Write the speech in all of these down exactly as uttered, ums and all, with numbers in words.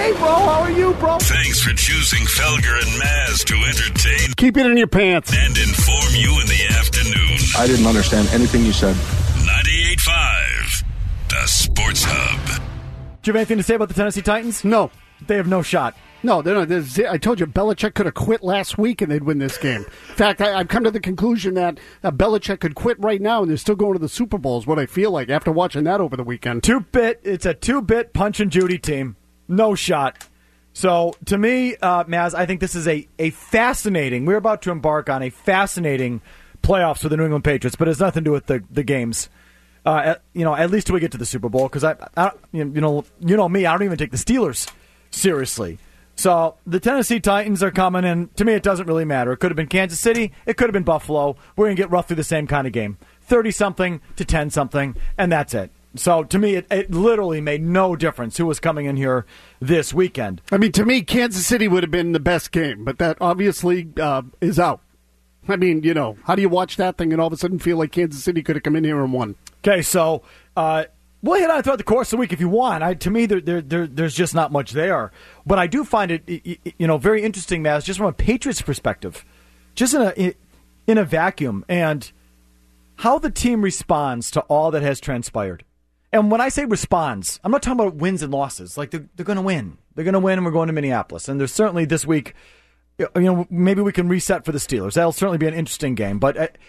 Hey, bro, how are you, bro? Thanks for choosing Felger and Maz to entertain. Keep it in your pants. And inform you in the afternoon. I didn't understand anything you said. ninety-eight point five, the Sports Hub. Do you have anything to say about the Tennessee Titans? No. They have no shot. No, they're not. There's, I told you, Belichick could have quit last week and they'd win this game. In fact, I, I've come to the conclusion that uh, Belichick could quit right now and they're still going to the Super Bowl is what I feel like after watching that over the weekend. Two-bit, it's a two-bit Punch and Judy team. No shot. So, to me, uh, Maz, I think this is a, a fascinating, we're about to embark on a fascinating playoffs for the New England Patriots, but it has nothing to do with the, the games. Uh, at, you know, at least till we get to the Super Bowl, because I, I, you know, you know me, I don't even take the Steelers seriously. So the Tennessee Titans are coming in. To me, it doesn't really matter. It could have been Kansas City. It could have been Buffalo. We're going to get roughly the same kind of game. thirty-something to ten-something, and that's it. So to me, it, it literally made no difference who was coming in here this weekend. I mean, to me, Kansas City would have been the best game, but that obviously uh, is out. I mean, you know, how do you watch that thing and all of a sudden feel like Kansas City could have come in here and won? Okay, so uh, we'll hit on it throughout the course of the week if you want. I, to me, there, there, there, there's just not much there. But I do find it, you know, very interesting, Maz, just from a Patriots perspective, just in a in a vacuum, and how the team responds to all that has transpired. And when I say responds, I'm not talking about wins and losses. Like, they're, they're going to win. They're going to win, and we're going to Minneapolis. And there's certainly this week, you know, maybe we can reset for the Steelers. That'll certainly be an interesting game. But uh,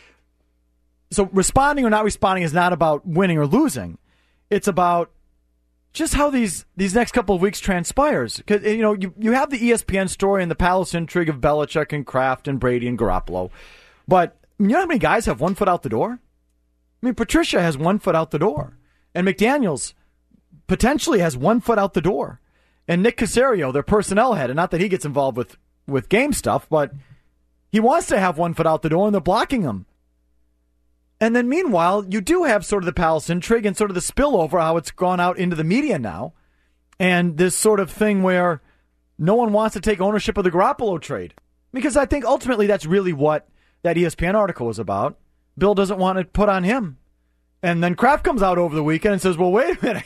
so responding or not responding is not about winning or losing. It's about just how these, these next couple of weeks transpires. Because, you know, you, you have the E S P N story and the palace intrigue of Belichick and Kraft and Brady and Garoppolo. But you know how many guys have one foot out the door? I mean, Patricia has one foot out the door. And McDaniels potentially has one foot out the door. And Nick Caserio, their personnel head, and not that he gets involved with, with game stuff, but he wants to have one foot out the door, and they're blocking him. And then meanwhile, you do have sort of the palace intrigue and sort of the spillover, how it's gone out into the media now. And this sort of thing where no one wants to take ownership of the Garoppolo trade. Because I think ultimately that's really what that E S P N article was about. Bill doesn't want it put on him. And then Kraft comes out over the weekend and says, well, wait a minute.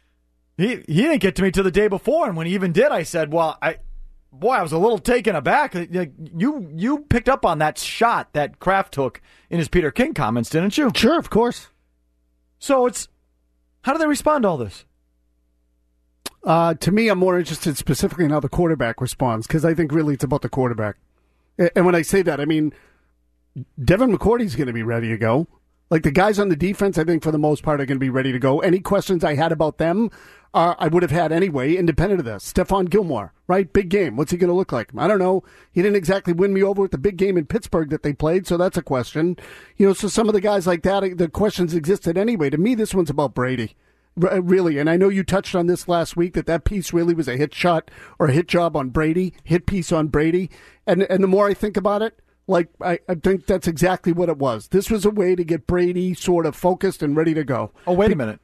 He he didn't get to me till the day before. And when he even did, I said, well, I boy, I was a little taken aback. You you picked up on that shot that Kraft took in his Peter King comments, didn't you? Sure, of course. So it's, how do they respond to all this? Uh, to me, I'm more interested specifically in how the quarterback responds, because I think really it's about the quarterback. And when I say that, I mean, Devin McCourty's going to be ready to go. Like, the guys on the defense, I think, for the most part, are going to be ready to go. Any questions I had about them, uh, I would have had anyway, independent of this. Stephon Gilmore, right? Big game. What's he going to look like? I don't know. He didn't exactly win me over with the big game in Pittsburgh that they played, so that's a question. You know, so some of the guys like that, the questions existed anyway. To me, this one's about Brady, R- really. And I know you touched on this last week, that that piece really was a hit shot or a hit job on Brady, hit piece on Brady. And and the more I think about it, Like, I, I think that's exactly what it was. This was a way to get Brady sort of focused and ready to go. Oh, wait a minute.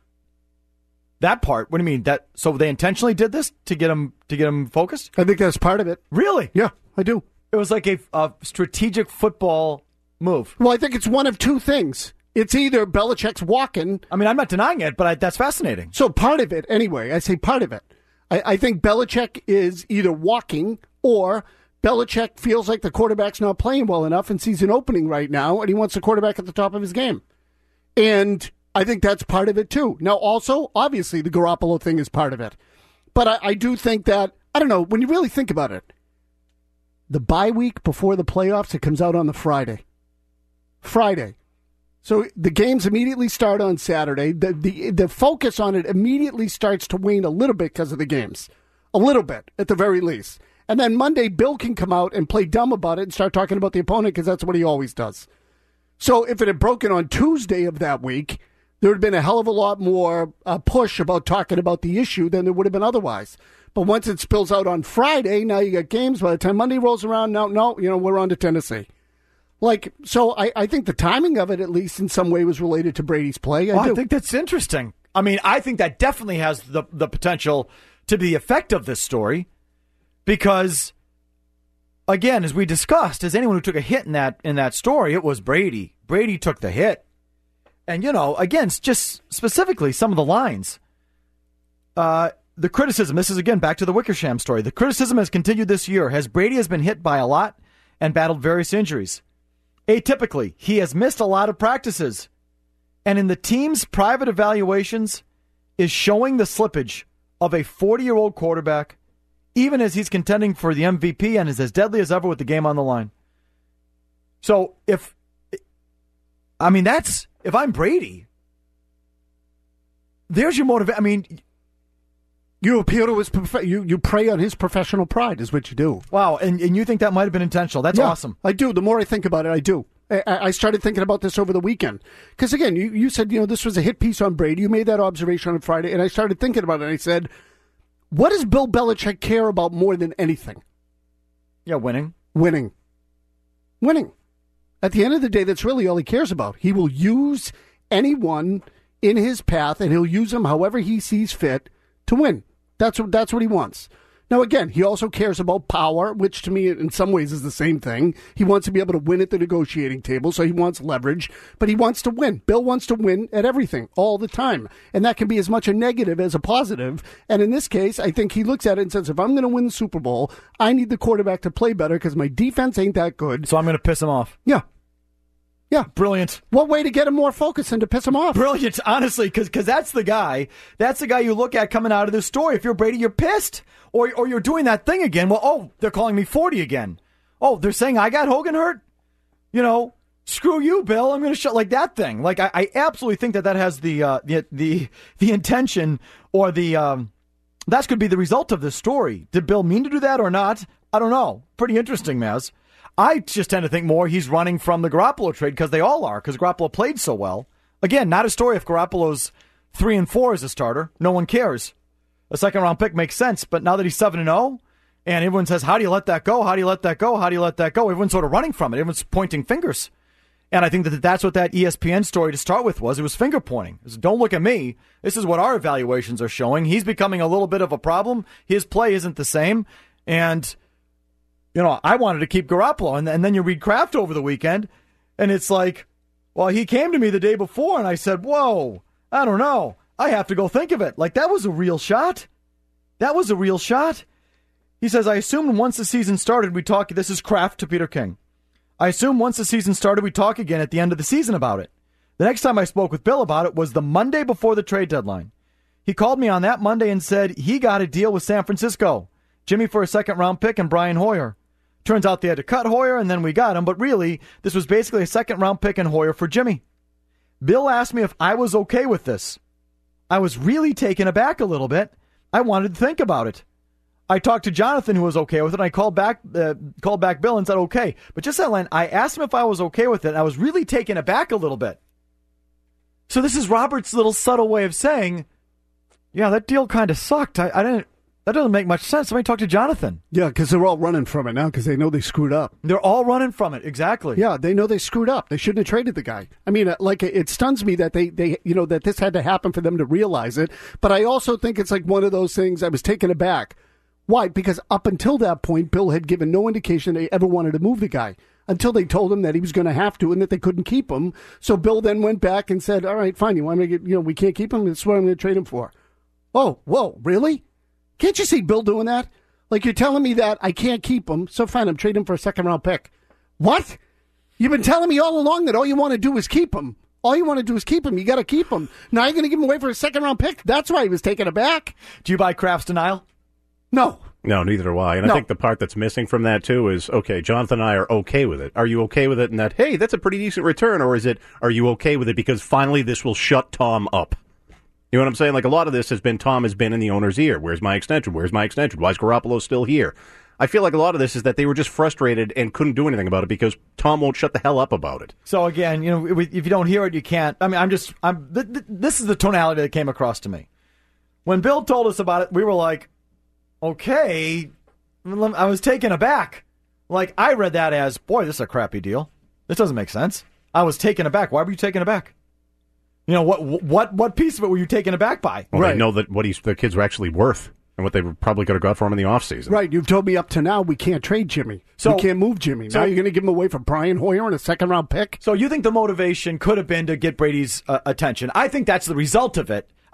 That part, what do you mean? That so they intentionally did this to get him to get him focused? I think that's part of it. Really? Yeah, I do. It was like a, a strategic football move. Well, I think it's one of two things. It's either Belichick's walking. I mean, I'm not denying it, but I, that's fascinating. So part of it, anyway, I say part of it. I, I think Belichick is either walking, or Belichick feels like the quarterback's not playing well enough and sees an opening right now, and he wants the quarterback at the top of his game. And I think that's part of it, too. Now, also, obviously, the Garoppolo thing is part of it. But I, I do think that, I don't know, when you really think about it, the bye week before the playoffs, it comes out on the Friday. Friday. So the games immediately start on Saturday. The, the, the focus on it immediately starts to wane a little bit because of the games. A little bit, at the very least. And then Monday, Bill can come out and play dumb about it and start talking about the opponent, because that's what he always does. So if it had broken on Tuesday of that week, there would have been a hell of a lot more uh, push about talking about the issue than there would have been otherwise. But once it spills out on Friday, now you got games. By the time Monday rolls around, no, no, you know, we're on to Tennessee. Like, so I, I think the timing of it, at least in some way, was related to Brady's play. I, well, do. I think that's interesting. I mean, I think that definitely has the, the potential to be the effect of this story. Because, again, as we discussed, as anyone who took a hit in that in that story, it was Brady. Brady took the hit. And, you know, again, just specifically some of the lines. Uh, the criticism, this is again back to the Wickersham story. The criticism has continued this year as Brady has been hit by a lot and battled various injuries. Atypically, he has missed a lot of practices. And in the team's private evaluations is showing the slippage of a forty-year-old quarterback, even as he's contending for the M V P and is as deadly as ever with the game on the line. So if, I mean, that's, if I'm Brady, there's your motivation. I mean, you appeal to his, prof- you, you prey on his professional pride is what you do. Wow, and, and you think that might have been intentional. That's yeah, awesome. I do. The more I think about it, I do. I, I started thinking about this over the weekend. Because, again, you, you said, you know, this was a hit piece on Brady. You made that observation on Friday, and I started thinking about it, and I said, what does Bill Belichick care about more than anything? Yeah, winning. Winning. Winning. At the end of the day, that's really all he cares about. He will use anyone in his path, and he'll use them however he sees fit to win. That's what, that's what he wants. Now, again, he also cares about power, which to me in some ways is the same thing. He wants to be able to win at the negotiating table, so he wants leverage, but he wants to win. Bill wants to win at everything, all the time. And that can be as much a negative as a positive. And in this case, I think he looks at it and says, if I'm going to win the Super Bowl, I need the quarterback to play better because my defense ain't that good. So I'm going to piss him off. Yeah. Yeah. Brilliant. What way to get him more focused and to piss him off? Brilliant, honestly, because because that's the guy. That's the guy you look at coming out of this story. If you're Brady, you're pissed. Or, or you're doing that thing again. Well, oh, they're calling me forty again. Oh, they're saying I got Hogan hurt? You know, screw you, Bill. I'm going to shut like that thing. Like, I, I absolutely think that that has the, uh, the, the, the intention or the, um, that could be the result of this story. Did Bill mean to do that or not? I don't know. Pretty interesting, Maz. I just tend to think more he's running from the Garoppolo trade because they all are, because Garoppolo played so well. Again, not a story if Garoppolo's three and four as a starter. No one cares. A second-round pick makes sense, but now that he's seven and oh, and everyone says, how do you let that go? How do you let that go? How do you let that go? Everyone's sort of running from it. Everyone's pointing fingers. And I think that that's what that E S P N story to start with was. It was finger-pointing. It was, don't look at me. This is what our evaluations are showing. He's becoming a little bit of a problem. His play isn't the same, and you know, I wanted to keep Garoppolo, and, and then you read Kraft over the weekend, and it's like, well, he came to me the day before, and I said, whoa, I don't know. I have to go think of it. Like, that was a real shot. That was a real shot. He says, I assumed once the season started, we talk, this is Kraft to Peter King. I assumed once the season started, we talk again at the end of the season about it. The next time I spoke with Bill about it was the Monday before the trade deadline. He called me on that Monday and said he got a deal with San Francisco. Jimmy for a second-round pick and Brian Hoyer. Turns out they had to cut Hoyer, and then we got him. But really, this was basically a second-round pick and Hoyer for Jimmy. Bill asked me if I was okay with this. I was really taken aback a little bit. I wanted to think about it. I talked to Jonathan, who was okay with it, and I called back uh, called back Bill and said, okay. But just that line, I asked him if I was okay with it, and I was really taken aback a little bit. So this is Robert's little subtle way of saying, yeah, that deal kind of sucked. I, I didn't... That doesn't make much sense. Let me talk to Jonathan. Yeah, because they're all running from it now because they know they screwed up. They're all running from it, exactly. Yeah, they know they screwed up. They shouldn't have traded the guy. I mean, uh, like it stuns me that they, they, you know, that this had to happen for them to realize it. But I also think it's like one of those things. I was taken aback. Why? Because up until that point, Bill had given no indication they ever wanted to move the guy until they told him that he was going to have to and that they couldn't keep him. So Bill then went back and said, "All right, fine. You want me to get? You know, we can't keep him. That's what I'm going to trade him for." Oh, whoa, really? Can't you see Bill doing that? Like, you're telling me that I can't keep him, so fine, I'm trading him for a second-round pick. What? You've been telling me all along that all you want to do is keep him. All you want to do is keep him. You got to keep him. Now you're going to give him away for a second-round pick? That's why he was taken aback. Do you buy Kraft's denial? No. No, neither do I. And no. I think the part that's missing from that, too, is, okay, Jonathan and I are okay with it. Are you okay with it in that, hey, that's a pretty decent return, or is it, are you okay with it because finally this will shut Tom up? You know what I'm saying? Like, a lot of this has been, Tom has been in the owner's ear. Where's my extension? Where's my extension? Why is Garoppolo still here? I feel like a lot of this is that they were just frustrated and couldn't do anything about it because Tom won't shut the hell up about it. So, again, you know, if you don't hear it, you can't. I mean, I'm just, I'm. Th- th- this is the tonality that came across to me. When Bill told us about it, we were like, okay, I was taken aback. Like, I read that as, boy, this is a crappy deal. This doesn't make sense. I was taken aback. Why were you taken aback? You know, what what what piece of it were you taken aback by? Well, right. They know that what he's, the kids were actually worth and what they probably could have got for him in the offseason. Right. You've told me up to now we can't trade Jimmy. So, we can't move Jimmy. So, now you're going to give him away for Brian Hoyer and a second-round pick? So you think the motivation could have been to get Brady's uh, attention. I think that's the result of it.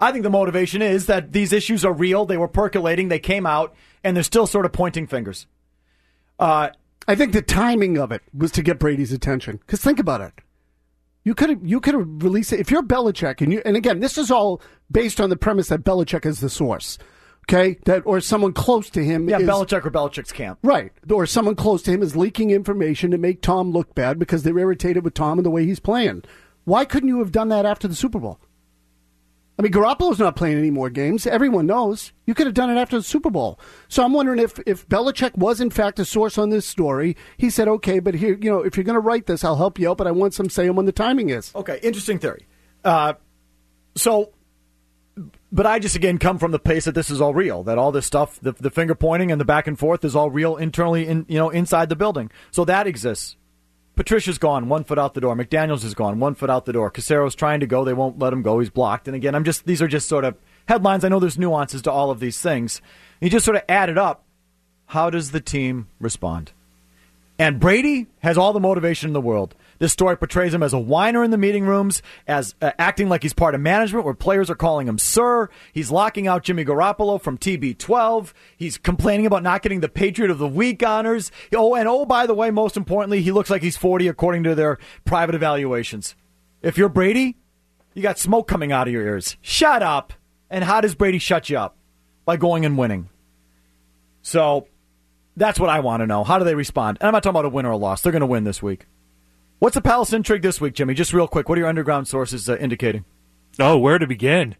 I think the motivation is that these issues are real. They were percolating. They came out, and they're still sort of pointing fingers. Uh, I think the timing of it was to get Brady's attention. Because think about it. You could have you could have released it. If you're Belichick, and you and again, this is all based on the premise that Belichick is the source. Okay? That or someone close to him yeah, is, Belichick or Belichick's camp. Right. Or someone close to him is leaking information to make Tom look bad because they're irritated with Tom and the way he's playing. Why couldn't you have done that after the Super Bowl? I mean, Garoppolo's not playing any more games. Everyone knows. You could have done it after the Super Bowl. So I'm wondering if, if Belichick was, in fact, a source on this story. He said, okay, but here, you know, if you're going to write this, I'll help you out, but I want some say on when the timing is. Okay, interesting theory. Uh, so, but I just, again, come from the place that this is all real, that all this stuff, the, the finger pointing and the back and forth is all real internally, in, you know, inside the building. So that exists. Patricia's gone, one foot out the door. McDaniels is gone, one foot out the door. Casero's trying to go. They won't let him go. He's blocked. And again, I'm just these are just sort of headlines. I know there's nuances to all of these things. You just sort of add it up. How does the team respond? And Brady has all the motivation in the world. This story portrays him as a whiner in the meeting rooms, as uh, acting like he's part of management where players are calling him sir. He's locking out Jimmy Garoppolo from T B twelve. He's complaining about not getting the Patriot of the Week honors. Oh, and oh, by the way, most importantly, he looks like he's forty according to their private evaluations. If you're Brady, you got smoke coming out of your ears. Shut up. And how does Brady shut you up? By going and winning. So that's what I want to know. How do they respond? And I'm not talking about a win or a loss. They're going to win this week. What's the Palace intrigue this week, Jimmy? Just real quick. What are your underground sources uh, indicating? Oh, where to begin?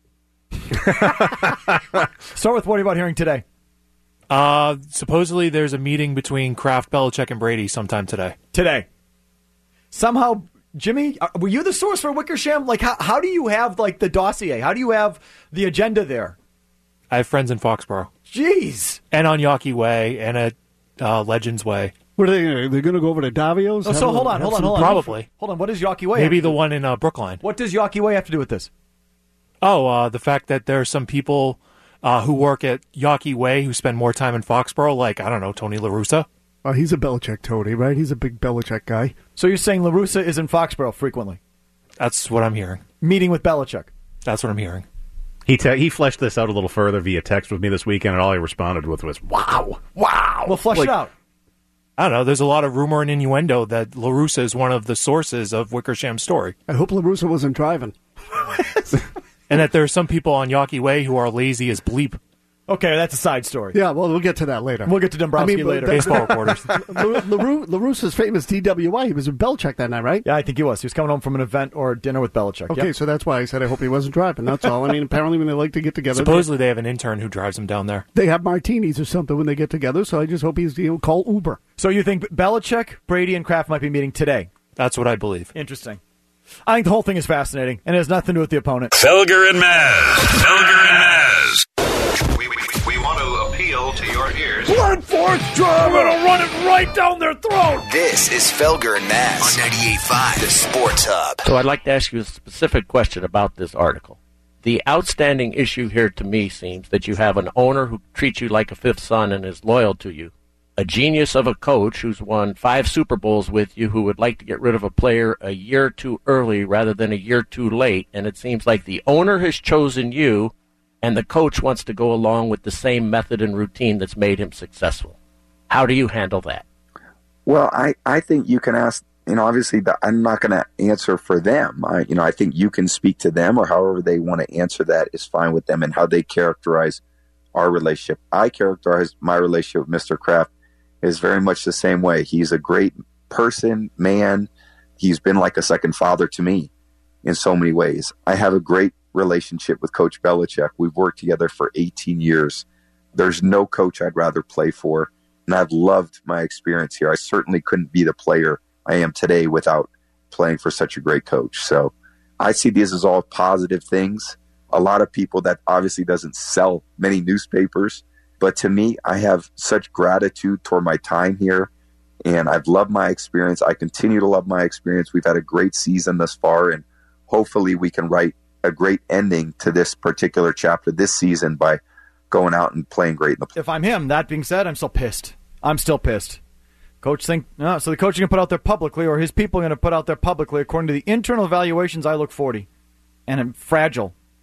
Start with what are you about hearing today? Uh, supposedly there's a meeting between Kraft, Belichick, and Brady sometime today. Today. Somehow, Jimmy, uh, were you the source for Wickersham? Like, how, how do you have, like, the dossier? How do you have the agenda there? I have friends in Foxborough. Jeez. And on Yawkey Way and at uh, Legends Way. What are they going to They're going to go over to Davio's? Oh, so Have hold a- on, have hold on, some- hold on. Probably. Hold on, what does Yawkey Way Maybe have to the do- one in uh, Brookline. What does Yawkey Way have to do with this? Oh, uh, the fact that there are some people uh, who work at Yawkey Way who spend more time in Foxborough, like, I don't know, Tony La Russa. Oh, he's a Belichick toady, right? He's a big Belichick guy. So you're saying La Russa is in Foxborough frequently? That's what I'm hearing. Meeting with Belichick? That's what I'm hearing. He te- he fleshed this out a little further via text with me this weekend, and all he responded with was, wow, wow. Well, flush Like- it out. I don't know. There's a lot of rumor and innuendo that La Russa is one of the sources of Wickersham's story. I hope LaRussa wasn't driving. And that there are some people on Yawkey Way who are lazy as bleep. Okay, that's a side story. Yeah, well, we'll get to that later. We'll get to Dombrowski I mean, but later. the- Baseball reporters. LaRu- LaRussa's famous D W I, he was with Belichick that night, right? Yeah, I think he was. He was coming home from an event or dinner with Belichick. Okay, Yep. so that's why I said I hope he wasn't driving. That's all. I mean, apparently when they like to get together, Supposedly they have an intern who drives them down there. they, they have martinis or something when they get together, so I just hope he's, you know, call Uber. So you think Belichick, Brady, and Kraft might be meeting today? That's what I believe. Interesting. I think the whole thing is fascinating, and it has nothing to do with the opponent. Felger and Maz. Felger and Maz. We, we, we want to appeal to your ears. Blood force drive, I'm gonna run it right down their throat. This is Felger and Maz on ninety-eight point five, the Sports Hub. So I'd like to ask you a specific question about this article. The outstanding issue here to me seems that you have an owner who treats you like a fifth son and is loyal to you, a genius of a coach who's won five Super Bowls with you who would like to get rid of a player a year too early rather than a year too late, and it seems like the owner has chosen you and the coach wants to go along with the same method and routine that's made him successful. How do you handle that? Well, I, I think you can ask, you know, obviously the, I'm not going to answer for them. I, you know, I think you can speak to them or however they want to answer that is fine with them and how they characterize our relationship. I characterize my relationship with Mister Kraft is very much the same way. He's a great person, man. He's been like a second father to me in so many ways. I have a great relationship with Coach Belichick. We've worked together for eighteen years. There's no coach I'd rather play for, and I've loved my experience here. I certainly couldn't be the player I am today without playing for such a great coach. So I see these as all positive things. A lot of people that obviously doesn't sell many newspapers, but to me, I have such gratitude toward my time here, and I've loved my experience. I continue to love my experience. We've had a great season thus far, and hopefully we can write a great ending to this particular chapter this season by going out and playing great in the play. If I'm him, that being said, I'm still pissed. I'm still pissed. Coach think no, so the coach is going to put out there publicly, or his people are going to put out there publicly, according to the internal evaluations, I look forty. And I'm fragile.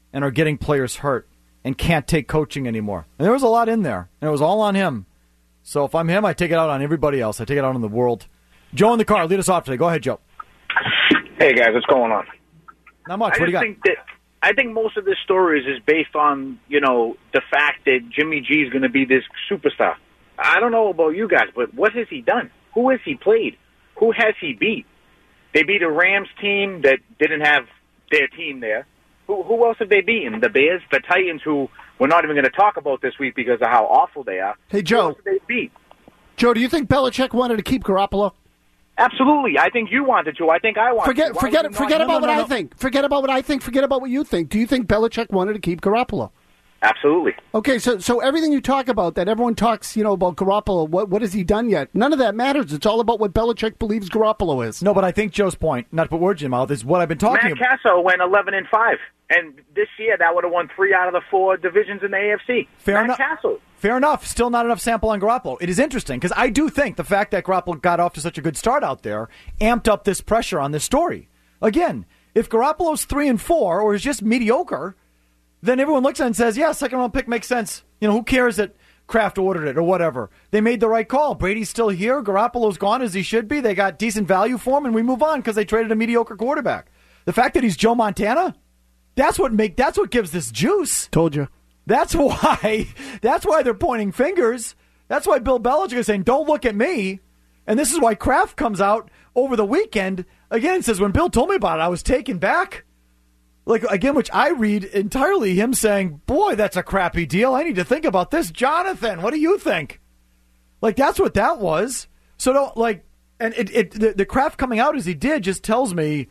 and are getting players hurt and can't take coaching anymore. And there was a lot in there, and it was all on him. So if I'm him, I take it out on everybody else. I take it out on the world. Joe in the car, lead us off today. Go ahead, Joe. Hey, guys, what's going on? Not much. I What do you got? think that I think most of this story is, is based on, you know, the fact that Jimmy G is going to be this superstar. I don't know about you guys, but what has he done? Who has he played? Who has he beat? They beat a Rams team that didn't have their team there. Who, who else have they beaten? The Bears, the Titans, who we're not even going to talk about this week because of how awful they are. Hey, Joe. Who else have they beat? Joe, do you think Belichick wanted to keep Garoppolo? Absolutely. I think you wanted to. I think I wanted Forget, to. Why forget, would you forget not? about No, no, what no, I no. think. Forget about what I think. Forget about what you think. Do you think Belichick wanted to keep Garoppolo? Absolutely. Okay, so so everything you talk about, that everyone talks, you know, about Garoppolo, what what has he done yet? None of that matters. It's all about what Belichick believes Garoppolo is. No, but I think Joe's point, not to put words in your mouth, is what I've been talking Matt about. Castle went eleven and five, and this year that would have won three out of the four divisions in the A F C. Fair Matt enough. Castle. Fair enough. Still not enough sample on Garoppolo. It is interesting because I do think the fact that Garoppolo got off to such a good start out there amped up this pressure on this story. Again, if Garoppolo's three and four or is just mediocre, then everyone looks at it and says, yeah, second round pick makes sense. You know, who cares that Kraft ordered it or whatever? They made the right call. Brady's still here. Garoppolo's gone as he should be. They got decent value for him, and we move on because they traded a mediocre quarterback. The fact that he's Joe Montana, that's what make that's what gives this juice. Told you. That's why that's why they're pointing fingers. That's why Bill Belichick is saying, don't look at me. And this is why Kraft comes out over the weekend again and says, when Bill told me about it, I was taken back. Like, again, which I read entirely him saying, boy, that's a crappy deal. I need to think about this. Jonathan, what do you think? Like, that's what that was. So don't, like, and it, it the, the Kraft coming out as he did just tells me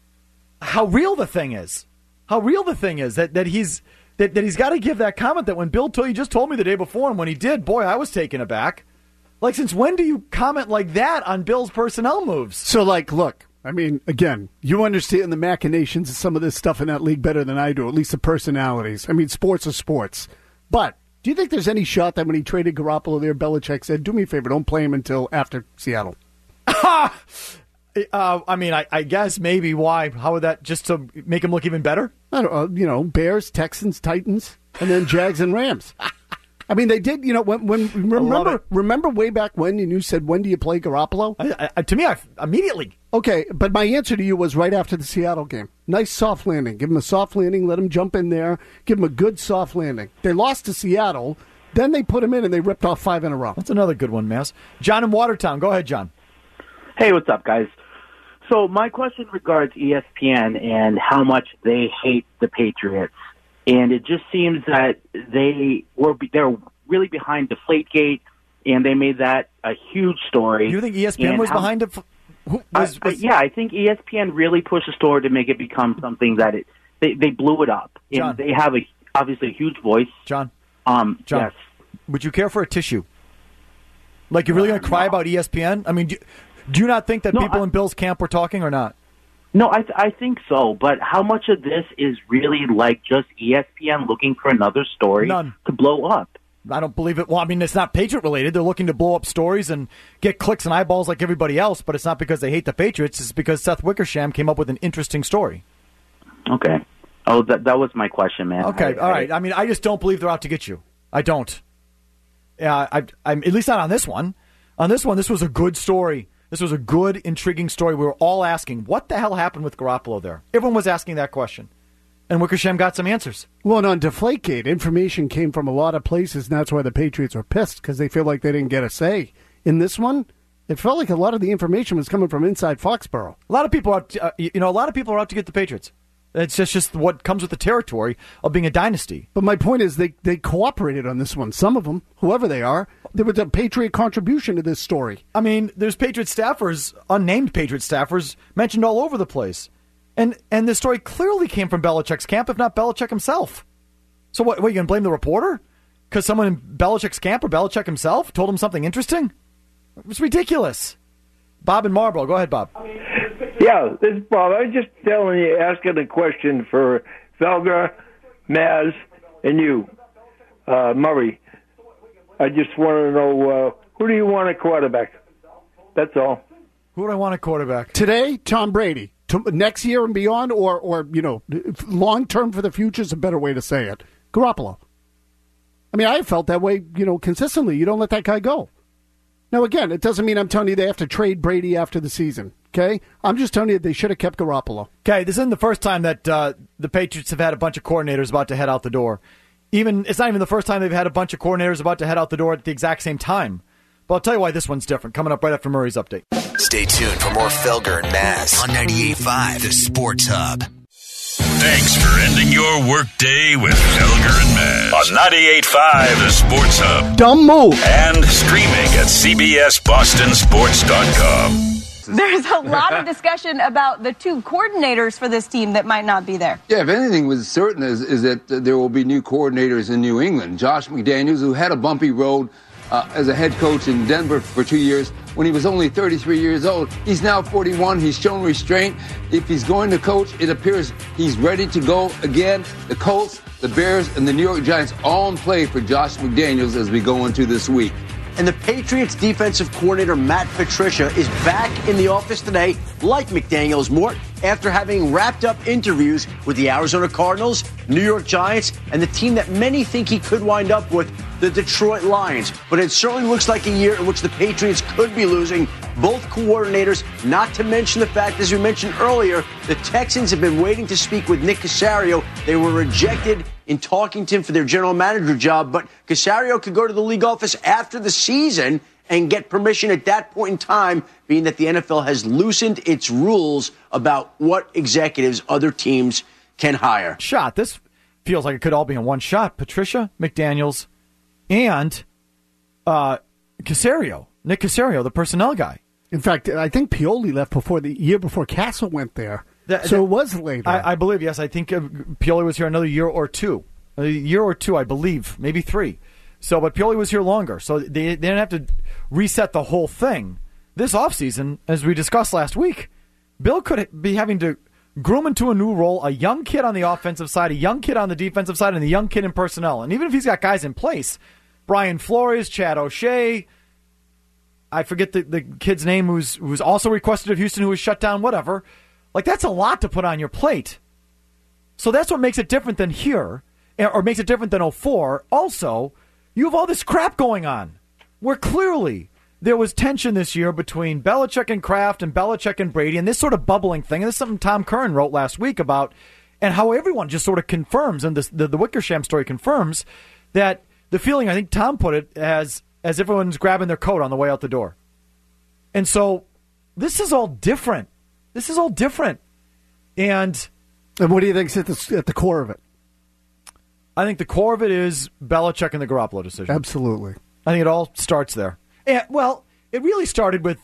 how real the thing is. How real the thing is that, that he's that, that he's got to give that comment that when Bill told you just told me the day before, and when he did, boy, I was taken aback. Like, since when do you comment like that on Bill's personnel moves? So, like, look, I mean, again, you understand the machinations of some of this stuff in that league better than I do, at least the personalities. I mean, sports are sports. But do you think there's any shot that when he traded Garoppolo there, Belichick said, do me a favor, don't play him until after Seattle? uh, I mean, I, I guess maybe. Why? How would that, just to make him look even better? I don't know, you know, Bears, Texans, Titans, and then Jags and Rams. I mean, they did, you know, when, when remember remember way back when, and you said, when do you play Garoppolo? I, I, to me, I immediately. Okay, but my answer to you was right after the Seattle game. Nice soft landing. Give him a soft landing, let him jump in there, give him a good soft landing. They lost to Seattle, then they put him in and they ripped off five in a row. That's another good one, Mass. John in Watertown. Go ahead, John. Hey, what's up, guys? So my question regards E S P N and how much they hate the Patriots. And it just seems that they were they're really behind Deflategate, and they made that a huge story. You think E S P N and was how, behind it? Was, was, I, I, yeah, I think E S P N really pushed the story to make it become something that it they, they blew it up. And John. they have a obviously a huge voice. John, um, John, yes. Would you care for a tissue? Like, you're really going to cry no. about E S P N? I mean, do, do you not think that No, people I, in Bill's camp were talking or not? No, I th- I think so. But how much of this is really like just E S P N looking for another story None. to blow up? I don't believe it. Well, I mean, it's not Patriot related. They're looking to blow up stories and get clicks and eyeballs like everybody else, but it's not because they hate the Patriots. It's because Seth Wickersham came up with an interesting story. Okay. Oh, that that was my question, man. Okay, I, all right. I mean, I just don't believe they're out to get you. I don't. Yeah, I, I'm at least not on this one. On this one, this was a good story. This was a good, intriguing story. We were all asking, what the hell happened with Garoppolo there? Everyone was asking that question. And Wickersham got some answers. Well, and on Deflategate, information came from a lot of places, and that's why the Patriots are pissed, because they feel like they didn't get a say. In this one, it felt like a lot of the information was coming from inside Foxborough. A lot of people, are, uh, you know, a lot of people are out to get the Patriots. It's just, just what comes with the territory of being a dynasty. But my point is, they, they cooperated on this one. Some of them, whoever they are, there was a Patriot contribution to this story. I mean, there's Patriot staffers, unnamed Patriot staffers, mentioned all over the place. And and the story clearly came from Belichick's camp, if not Belichick himself. So what, what are you going to blame the reporter? Because someone in Belichick's camp or Belichick himself told him something interesting? It was ridiculous. Bob in Marlboro. Go ahead, Bob. Yeah, this is Bob. I was just telling you, asking a question for Felger, Maz, and you, uh, Murray. I just want to know, uh, who do you want a quarterback? That's all. Who do I want a quarterback? Today, Tom Brady. to next year and beyond, or, or you know, long term for the future is a better way to say it. Garoppolo. I mean, I felt that way, you know, consistently. You don't let that guy go. Now, again, it doesn't mean I'm telling you they have to trade Brady after the season, okay? I'm just telling you they should have kept Garoppolo. Okay, this isn't the first time that uh, the Patriots have had a bunch of coordinators about to head out the door. Even It's not even the first time they've had a bunch of coordinators about to head out the door at the exact same time. But I'll tell you why this one's different, coming up right after Murray's update. Stay tuned for more Felger and Mazz on ninety-eight point five, The Sports Hub. Thanks for ending your workday with Felger and Mazz on ninety-eight point five The Sports Hub. Dumb move. And streaming at C B S Boston Sports dot com. There's a lot of discussion about the two coordinators for this team that might not be there. Yeah, if anything was certain is, is that there will be new coordinators in New England. Josh McDaniels, who had a bumpy road uh, as a head coach in Denver for two years, when he was only thirty-three years old. He's now forty-one. He's shown restraint. If he's going to coach, it appears he's ready to go again. The Colts, the Bears, and the New York Giants all in play for Josh McDaniels as we go into this week. And the Patriots defensive coordinator, Matt Patricia, is back in the office today, like McDaniels, Mort, after having wrapped up interviews with the Arizona Cardinals, New York Giants, and the team that many think he could wind up with, the Detroit Lions. But it certainly looks like a year in which the Patriots could be losing both coordinators, not to mention the fact, as we mentioned earlier, the Texans have been waiting to speak with Nick Caserio. They were rejected in talking to him for their general manager job, but Caserio could go to the league office after the season and get permission at that point in time, being that the N F L has loosened its rules about what executives other teams can hire. Shot. This feels like it could all be in one shot. Patricia, McDaniels, and uh, Caserio, Nick Caserio, the personnel guy. In fact, I think Pioli left before the year before Castle went there. That, so that, it was later. I, I believe, yes. I think uh, Pioli was here another year or two. A year or two, I believe. Maybe three. So, but Pioli was here longer. So they, they didn't have to reset the whole thing. This offseason, as we discussed last week, Bill could be having to groom into a new role, a young kid on the offensive side, a young kid on the defensive side, and a young kid in personnel. And even if he's got guys in place, Brian Flores, Chad O'Shea, I forget the, the kid's name who's who's also requested of Houston, who was shut down, whatever. Like, that's a lot to put on your plate. So that's what makes it different than here, or makes it different than oh four. Also, you have all this crap going on, where clearly there was tension this year between Belichick and Kraft and Belichick and Brady, and this sort of bubbling thing. And this is something Tom Curran wrote last week about, and how everyone just sort of confirms, and this, the, the Wickersham story confirms, that the feeling, I think Tom put it, as, as everyone's grabbing their coat on the way out the door. And so this is all different. This is all different. And and what do you think is at the, at the core of it? I think the core of it is Belichick and the Garoppolo decision. Absolutely. I think it all starts there. And, well, it really started with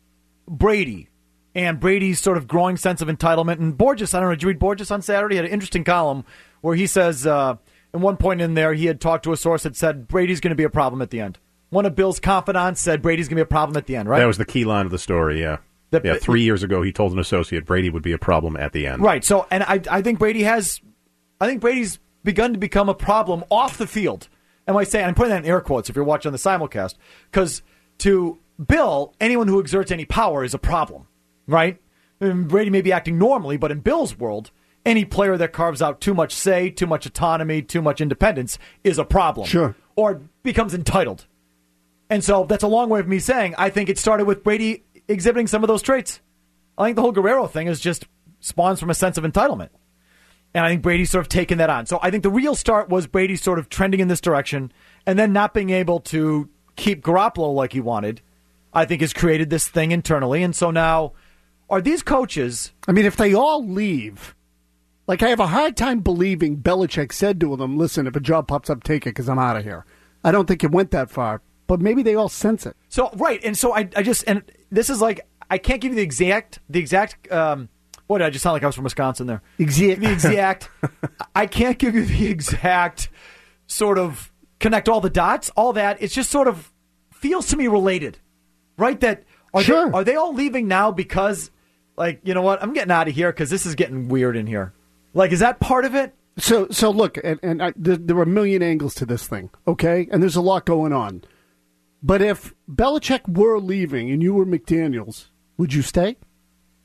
Brady and Brady's sort of growing sense of entitlement. And Borges, I don't know, did you read Borges on Saturday? He had an interesting column where he says, uh, at one point in there, he had talked to a source that said Brady's going to be a problem at the end. One of Bill's confidants said Brady's going to be a problem at the end, right? That was the key line of the story, yeah. The, yeah, three years ago, he told an associate Brady would be a problem at the end. Right. So, and I, I think Brady has, I think Brady's begun to become a problem off the field. And when I say, and I'm putting that in air quotes if you're watching the simulcast, because to Bill, anyone who exerts any power is a problem, right? And Brady may be acting normally, but in Bill's world, any player that carves out too much say, too much autonomy, too much independence is a problem. Sure. Or becomes entitled. And so that's a long way of me saying I think it started with Brady exhibiting some of those traits. I think the whole Guerrero thing is just spawns from a sense of entitlement. And I think Brady's sort of taken that on. So I think the real start was Brady sort of trending in this direction and then not being able to keep Garoppolo like he wanted, I think has created this thing internally. And so now, are these coaches... I mean, if they all leave, like I have a hard time believing Belichick said to them, listen, if a job pops up, take it because I'm out of here. I don't think it went that far, but maybe they all sense it. So, right. And so I, I just, and this is like, I can't give you the exact, the exact, um, what did I just sound like I was from Wisconsin there? Exact. The exact, I can't give you the exact sort of connect all the dots, all that. It's just sort of feels to me related, right? That are, sure. they, are they all leaving now because, like, you know what, I'm getting out of here because this is getting weird in here. Like, is that part of it? So, so look, and, and I, there, there are a million angles to this thing, okay? And there's a lot going on. But if Belichick were leaving and you were McDaniels, would you stay?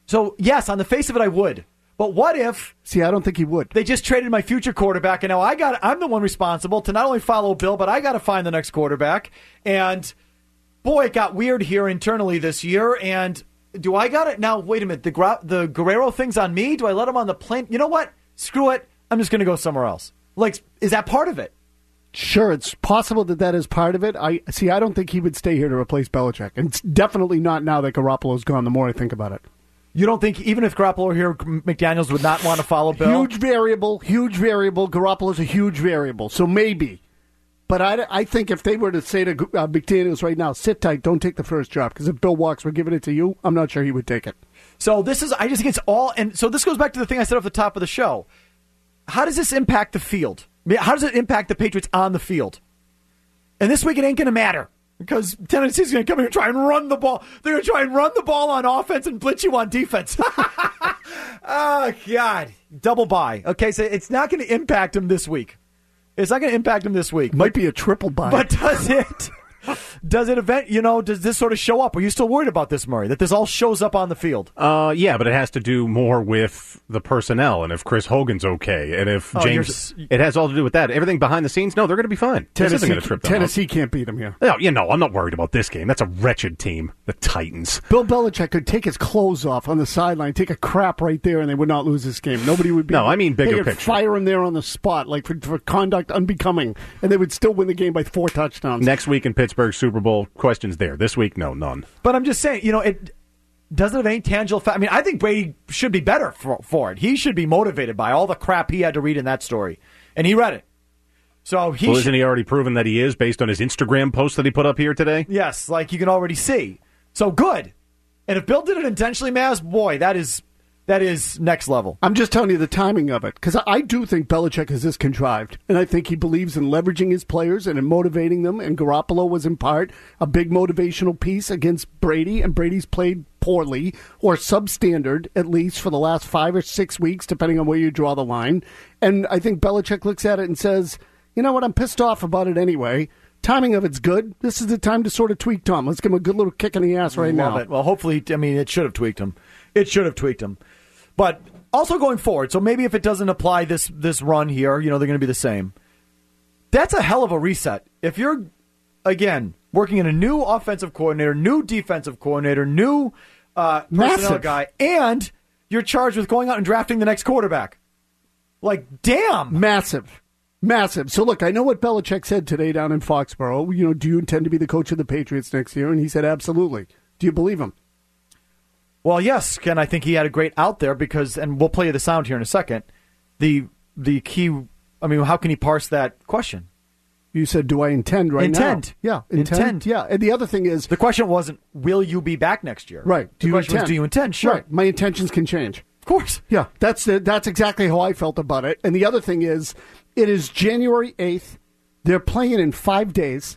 So, yes, on the face of it, I would. But what if... See, I don't think he would. They just traded my future quarterback, and now I got, I'm the one responsible to not only follow Bill, but I got to find the next quarterback. And, boy, it got weird here internally this year. And do I got it? Now, wait a minute. The, Gra- the Guerrero thing's on me? Do I let him on the plane? You know what? Screw it. I'm just going to go somewhere else. Like, is that part of it? Sure, it's possible that that is part of it. I see, I don't think he would stay here to replace Belichick. And it's definitely not now that Garoppolo's gone, the more I think about it. You don't think, even if Garoppolo were here, McDaniels would not want to follow Bill? Huge variable, huge variable. Garoppolo's a huge variable, so maybe. But I, I think if they were to say to uh, McDaniels right now, sit tight, don't take the first job, because if Bill walks, we're giving it to you, I'm not sure he would take it. So this is, I just think it's all, and so this goes back to the thing I said off the top of the show. How does this impact the field? I mean, how does it impact the Patriots on the field? And this week it ain't going to matter. Because Tennessee's going to come here and try and run the ball. They're going to try and run the ball on offense and blitz you on defense. Oh, God. Double bye. Okay, so it's not going to impact him this week. It's not going to impact him this week. Might be a triple bye. But does it? Does it event, you know, does this sort of show up? Are you still worried about this, Murray, that this all shows up on the field? Uh, yeah, but it has to do more with the personnel and if Chris Hogan's okay and if Oh, James... you're s- It has all to do with that. Everything behind the scenes, no, they're going to be fine. This isn't Tennessee, going to trip them Tennessee can't beat him here. up. No, you know, I'm not worried about this game. That's a wretched team, the Titans. Bill Belichick could take his clothes off on the sideline, take a crap right there, and they would not lose this game. Nobody would be... No, I mean bigger they could picture. fire him there on the spot, like for, for conduct unbecoming, and they would still win the game by four touchdowns. Next week in Pittsburgh, Super Bowl, questions there. This week, no, none. But I'm just saying, you know, it doesn't have any tangible fact. I mean, I think Brady should be better for, for it. He should be motivated by all the crap he had to read in that story. And he read it. So he well, should, isn't he already proven that he is based on his Instagram post that he put up here today? Yes, like you can already see. So good. And if Bill did it intentionally, Maz, boy, that is that is next level. I'm just telling you the timing of it, because I, I do think Belichick is this contrived, and I think he believes in leveraging his players and in motivating them, and Garoppolo was in part a big motivational piece against Brady, and Brady's played poorly, or substandard, at least for the last five or six weeks, depending on where you draw the line. And I think Belichick looks at it and says, you know what, I'm pissed off about it anyway. Timing of it's good. This is the time to sort of tweak Tom. Let's give him a good little kick in the ass right Love now. it. Well, hopefully, I mean, it should have tweaked him. It should have tweaked him. But also going forward, so maybe if it doesn't apply this this run here, you know, they're going to be the same. That's a hell of a reset. If you're, again, working in a new offensive coordinator, new defensive coordinator, new uh, personnel Massive. guy, and you're charged with going out and drafting the next quarterback. Like, damn. Massive. Massive. So, look, I know what Belichick said today down in Foxborough. You know, do you intend to be the coach of the Patriots next year? And he said, absolutely. Do you believe him? Well, yes, Ken, I think he had a great out there because, and we'll play you the sound here in a second, the the key, I mean, how can he parse that question? You said, do I intend right Intend. now? Yeah, intend. Intend. Yeah, and the other thing is... The question wasn't, will you be back next year? Right. The question was, do you intend? Sure. Right. My intentions can change. Of course. Yeah, that's the, that's exactly how I felt about it. And the other thing is, it is January eighth. They're playing in five days.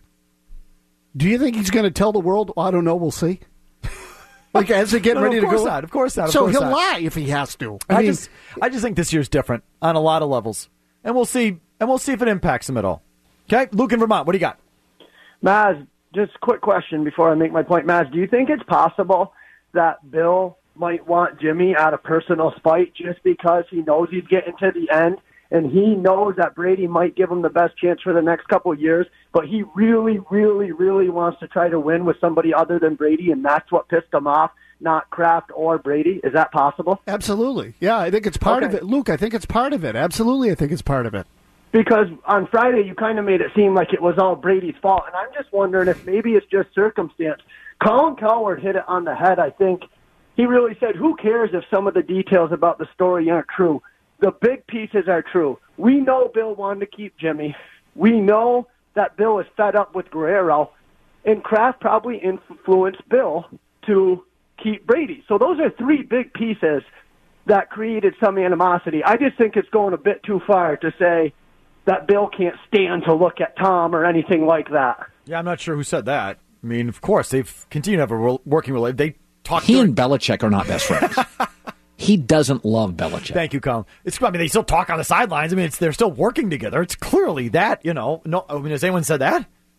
Do you think he's going to tell the world? Oh, I don't know. We'll see. Like, as they're getting No, ready of to course go. not. Of course not. Of so course he'll not. lie if he has to. I, I, mean, just, I just think this year's different on a lot of levels, and we'll see. And we'll see if it impacts him at all. Okay, Luke in Vermont, what do you got? Maz, just a quick question before I make my point. Maz, do you think it's possible that Bill might want Jimmy out of personal spite just because he knows he's getting to the end and he knows that Brady might give him the best chance for the next couple of years, but he really, really, really wants to try to win with somebody other than Brady, and that's what pissed him off, not Kraft or Brady? Is that possible? Absolutely. Yeah, I think it's part Okay. of it. Luke, I think it's part of it. Absolutely, I think it's part of it. Because on Friday, you kind of made it seem like it was all Brady's fault, and I'm just wondering if maybe it's just circumstance. Colin Cowherd hit it on the head, I think. He really said, who cares if some of the details about the story aren't true? The big pieces are true. We know Bill wanted to keep Jimmy. We know that Bill is fed up with Guerrero, and Kraft probably influenced Bill to keep Brady. So those are three big pieces that created some animosity. I just think it's going a bit too far to say that Bill can't stand to look at Tom or anything like that. Yeah, I'm not sure who said that. I mean, of course, they've continued to have a re- working relationship. They talk. He during- and Belichick are not best friends. He doesn't love Belichick. Thank you, Colin. It's, I mean, they still talk on the sidelines. I mean, it's, they're still working together. It's clearly that, you know. No, I mean, has anyone said that?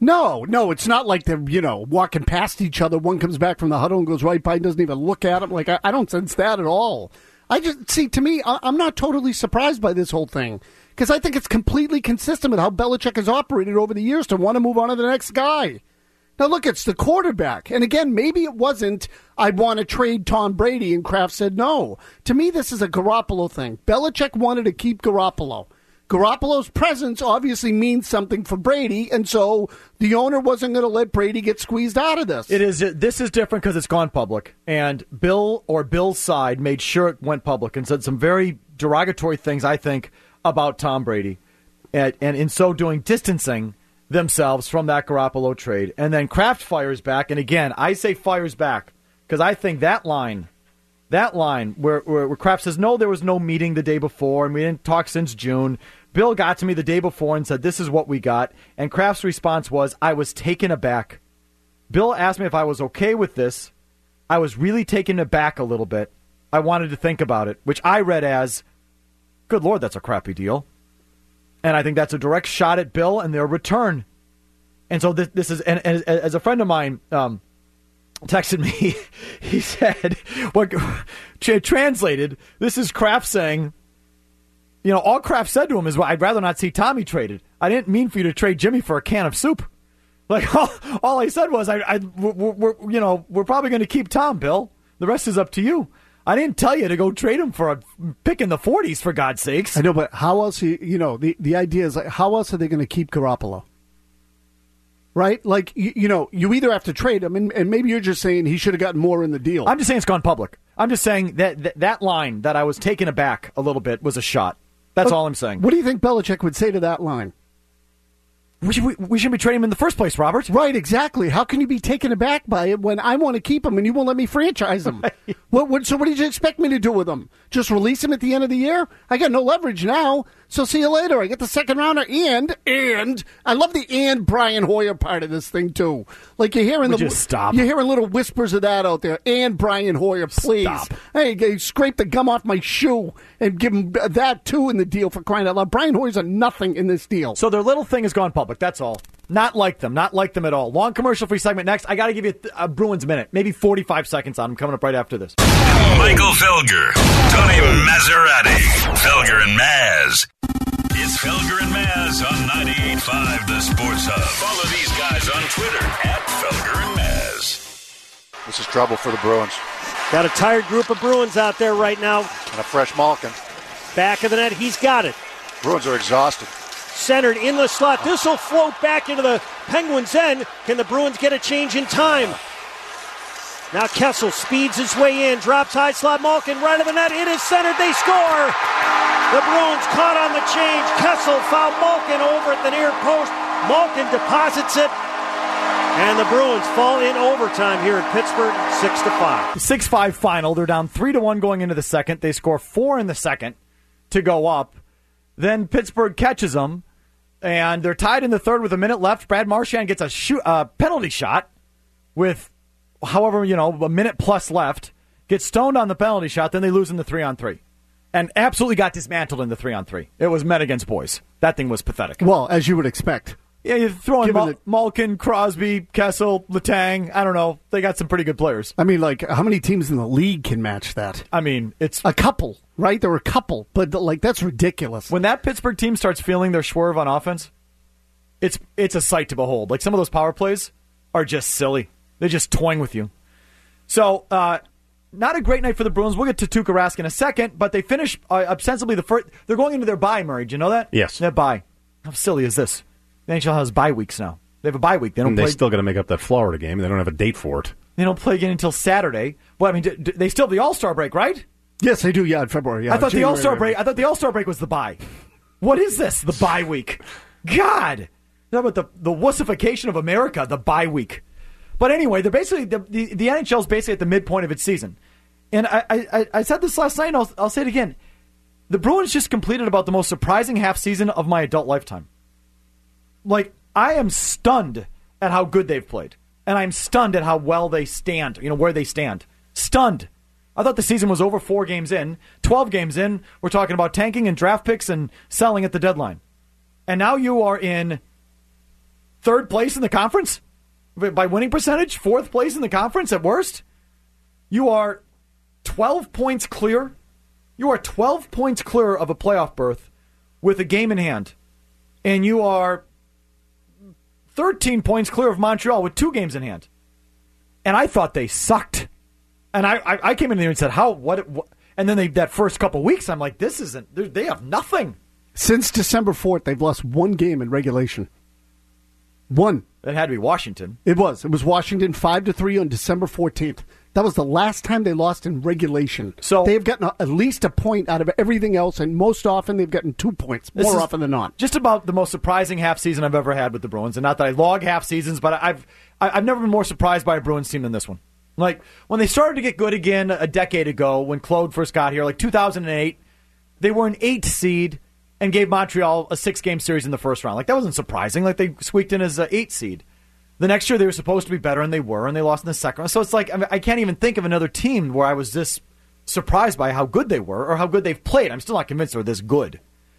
No, no, it's not like they're, you know, walking past each other. One comes back from the huddle and goes right by and doesn't even look at him. Like, I, I don't sense that at all. I just, see, to me, I, I'm not totally surprised by this whole thing because I think it's completely consistent with how Belichick has operated over the years to want to move on to the next guy. Now, look, it's the quarterback. And again, maybe it wasn't, I want to trade Tom Brady, and Kraft said no. To me, this is a Garoppolo thing. Belichick wanted to keep Garoppolo. Garoppolo's presence obviously means something for Brady, and so the owner wasn't going to let Brady get squeezed out of this. It is. This is different because it's gone public, and Bill or Bill's side made sure it went public and said some very derogatory things, I think, about Tom Brady, and, and in so doing, distancing themselves from that Garoppolo trade. And then Kraft fires back, and again, I say fires back because I think that line, that line where, where, where Kraft says, no, there was no meeting the day before, and we didn't talk since June. Bill got to me the day before and said, this is what we got. And Kraft's response was, I was taken aback. Bill asked me if I was okay with this. I was really taken aback a little bit. I wanted to think about it, which I read as, good Lord, that's a crappy deal. And I think that's a direct shot at Bill and their return. And so this, this is, and, and as a friend of mine um, texted me, he said, what translated, this is Kraft saying, you know, all Kraft said to him is, well, I'd rather not see Tommy traded. I didn't mean for you to trade Jimmy for a can of soup. Like, all, all I said was, I, I we're, we're, you know, we're probably going to keep Tom, Bill. The rest is up to you. I didn't tell you to go trade him for a pick in the forties, for God's sakes. I know, but how else, you, you know, the, the idea is, like, how else are they going to keep Garoppolo? Right? Like, you, you know, you either have to trade him, and, and maybe you're just saying he should have gotten more in the deal. I'm just saying it's gone public. I'm just saying that that, that line that I was taken aback a little bit was a shot. That's but all I'm saying. What do you think Belichick would say to that line? We, should, we, we shouldn't be trading him in the first place, Robert. Right, exactly. How can you be taken aback by it when I want to keep him and you won't let me franchise him? Right. What, what, so what did you expect me to do with him? Just release him at the end of the year? I got no leverage now, so see you later. I get the second rounder and, and, I love the and Brian Hoyer part of this thing, too. Like you're hearing Would the, you stop? You're hearing little whispers of that out there. And Brian Hoyer, please. Stop. Hey, hey, scrape the gum off my shoe and give him that, too, in the deal for crying out loud. Brian Hoyer's a nothing in this deal. So their little thing has gone public, that's all. Not like them. Not like them at all. Long commercial-free segment next. I got to give you a, a Bruins minute. Maybe forty-five seconds on them coming up right after this. Michael Felger, Tony Maserati, Felger and Maz. It's Felger and Maz on ninety-eight point five The Sports Hub. Follow these guys on Twitter at Felger and Maz. This is trouble for the Bruins. Got a tired group of Bruins out there right now. And a fresh Malkin. Back of the net, he's got it. Bruins are exhausted. Centered in the slot. This will float back into the Penguins' end. Can the Bruins get a change in time? Now Kessel speeds his way in. Drops high slot. Malkin right of the net. It is centered. They score. The Bruins caught on the change. Kessel fouled Malkin over at the near post. Malkin deposits it. And the Bruins fall in overtime here in Pittsburgh, six to five. six five final. They're down three to one going into the second. They score four in the second to go up. Then Pittsburgh catches them, and they're tied in the third with a minute left. Brad Marchand gets a shoot, uh, penalty shot with, however, you know, a minute plus left. Gets stoned on the penalty shot, then they lose in the three on three. And absolutely got dismantled in the three on three. It was men against boys. That thing was pathetic. Well, as you would expect. Yeah, you throw in Mal- the- Malkin, Crosby, Kessel, Letang. I don't know. They got some pretty good players. I mean, like, how many teams in the league can match that? I mean, it's... A couple, right? There were a couple, but, like, that's ridiculous. When that Pittsburgh team starts feeling their swerve on offense, it's it's a sight to behold. Like, some of those power plays are just silly. They're just toying with you. So, uh, not a great night for the Bruins. We'll get to Tuukka Rask in a second, but they finish uh, ostensibly the first... They're going into their bye, Murray. Do you know that? Yes. Their bye. How silly is this? The N H L has bye weeks now. They have a bye week. They don't and play. They still got to make up that Florida game. They don't have a date for it. They don't play again until Saturday. Well, I mean, do, do, they still have the All-Star break, right? Yes, they do. Yeah, in February. Yeah, I thought January, the All-Star right. break. I thought the All-Star break was the bye. What is this? The bye week? God, how about the the wussification of America? The bye week. But anyway, they're basically the the, the N H L is basically at the midpoint of its season. And I, I I said this last night. And I'll I'll say it again. The Bruins just completed about the most surprising half season of my adult lifetime. Like, I am stunned at how good they've played. And I'm stunned at how well they stand, you know, where they stand. Stunned. I thought the season was over four games in. twelve games in, we're talking about tanking and draft picks and selling at the deadline. And now you are in third place in the conference by winning percentage, fourth place in the conference at worst. You are twelve points clear. You are twelve points clear of a playoff berth with a game in hand. And you are thirteen points clear of Montreal with two games in hand. And I thought they sucked. And I, I, I came in there and said, how, what, what? And then they, that first couple of weeks, I'm like, this isn't, they have nothing. Since December fourth, they've lost one game in regulation. One. It had to be Washington. It was. It was Washington five to three on December fourteenth. That was the last time they lost in regulation. So they've gotten a, at least a point out of everything else, and most often they've gotten two points, more often than not. Just about the most surprising half season I've ever had with the Bruins. And not that I log half seasons, but I've I've never been more surprised by a Bruins team than this one. Like, when they started to get good again a decade ago, when Claude first got here, like two thousand eight, they were an eight seed and gave Montreal a six-game series in the first round. Like, that wasn't surprising. Like, they squeaked in as an eight seed. The next year they were supposed to be better, and they were, and they lost in the second round. So it's like, I mean, I can't even think of another team where I was this surprised by how good they were or how good they've played. I'm still not convinced they're this good.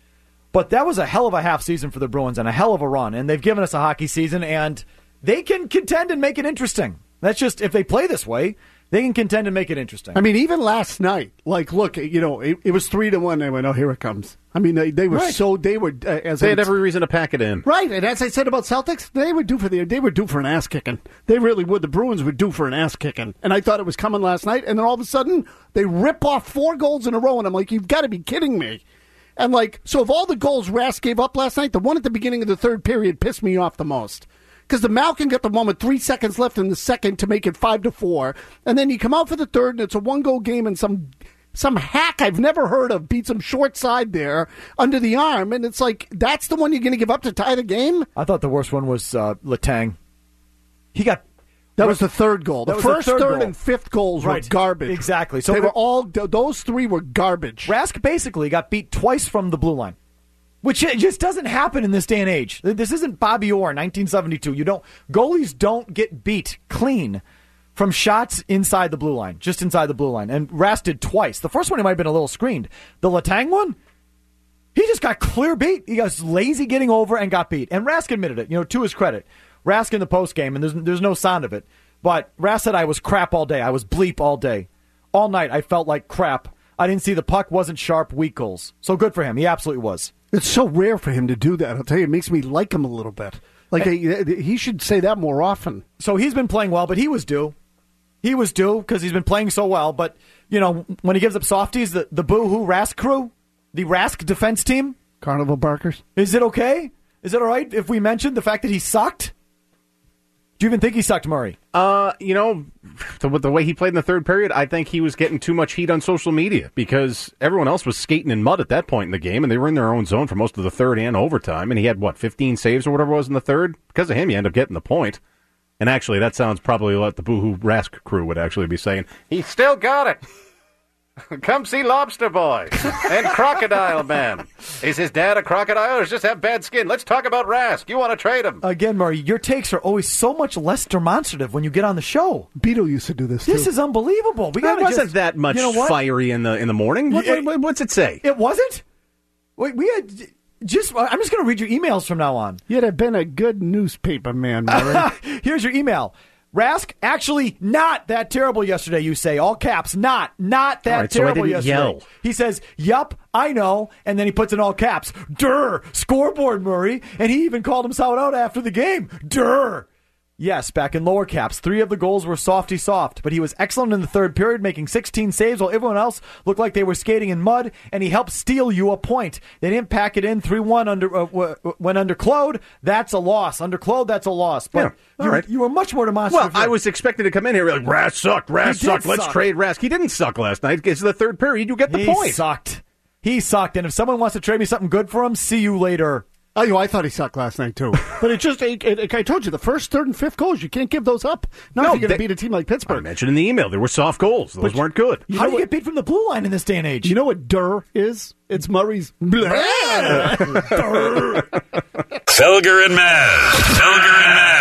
But that was a hell of a half season for the Bruins and a hell of a run. And they've given us a hockey season, and they can contend and make it interesting. That's just, if they play this way, they can contend and make it interesting. I mean, even last night, like, look, you know, it, it was three to one. They went, oh, here it comes. I mean, they, they were right. so, they were, uh, as they I, had every reason to pack it in. Right. And as I said about Celtics, they were due for the, they were due for an ass kicking. They really would. The Bruins were due for an ass kicking. And I thought it was coming last night. And then all of a sudden, they rip off four goals in a row. And I'm like, you've got to be kidding me. And like, so of all the goals Rask gave up last night, the one at the beginning of the third period pissed me off the most. Because the Malkin got the one with three seconds left in the second to make it five to four, and then you come out for the third, and it's a one-goal game, and some some hack I've never heard of beats him short side there under the arm, and it's like, that's the one you're going to give up to tie the game? I thought the worst one was uh, Letang. He got that was the third goal. The first, the third, third, goal. and fifth goals right. were garbage. Exactly. So they were all those three were garbage. Rask basically got beat twice from the blue line. Which just doesn't happen in this day and age. This isn't Bobby Orr, nineteen seventy-two. You don't goalies don't get beat clean from shots inside the blue line, just inside the blue line. And Rask did twice. The first one he might have been a little screened. The Letang one, he just got clear beat. He got lazy getting over and got beat. And Rask admitted it. You know, to his credit, Rask in the post game, and there's there's no sound of it. But Rask said, "I was crap all day. I was bleep all day, all night. I felt like crap. I didn't see the puck. Wasn't sharp. Weak goals. So good for him. He absolutely was." It's so rare for him to do that. I'll tell you, it makes me like him a little bit. Like, he, he should say that more often. So he's been playing well, but he was due. He was due because he's been playing so well. But, you know, when he gives up softies, the, the boo-hoo Rask crew, the Rask defense team. Carnival Barkers. Is it okay? Is it all right if we mentioned the fact that he sucked? Do you even think he sucked, Murray? Uh, you know, the, the way he played in the third period, I think he was getting too much heat on social media because everyone else was skating in mud at that point in the game, and they were in their own zone for most of the third and overtime, and he had, what, fifteen saves or whatever it was in the third? Because of him, you end up getting the point. And actually, that sounds probably what the Boo-Hoo Rask crew would actually be saying. He still got it. Come see Lobster Boy and Crocodile Man. Is his dad a crocodile or does he just have bad skin? Let's talk about Rask. You want to trade him? Again, Murray, your takes are always so much less demonstrative when you get on the show. Beto used to do this, This too. is unbelievable. We It wasn't just, that much you know what? fiery in the in the morning. What, It- what, what's it say? It wasn't? Wait, we had just. I'm just going to read your emails from now on. You'd have been a good newspaper man, Murray. Here's your email. Rask, actually not that terrible yesterday, you say. All caps, not, not that All right, so I terrible didn't yesterday. yell. He says, yup, I know, and then he puts in all caps. Durr, scoreboard, Murray. And he even called himself out after the game. Durr. Yes, back in lower caps, three of the goals were softy soft, but he was excellent in the third period, making sixteen saves while everyone else looked like they were skating in mud, and he helped steal you a point. They didn't pack it in three one under uh, w- when under Claude. That's a loss. Under Claude, that's a loss. But Yeah, you, right. you were much more demonstrative. Well, I was expecting to come in here like, Rask sucked, Rask He did sucked, let's suck. trade Rask. He didn't suck last night. It's the third period. You get the he point. sucked. He sucked, and if someone wants to trade me something good for him, see you later. Oh, you know, I thought he sucked last night, too. But it just, it, it, I told you, the first, third, and fifth goals, you can't give those up. Not No, if you're going they- to beat a team like I Pittsburgh. mentioned in the email there were soft goals. Those But weren't good. You How know do you what- get beat from the blue line in this day and age? You know what Durr is? It's Murray's. Felger and Maz. Felger and Maz.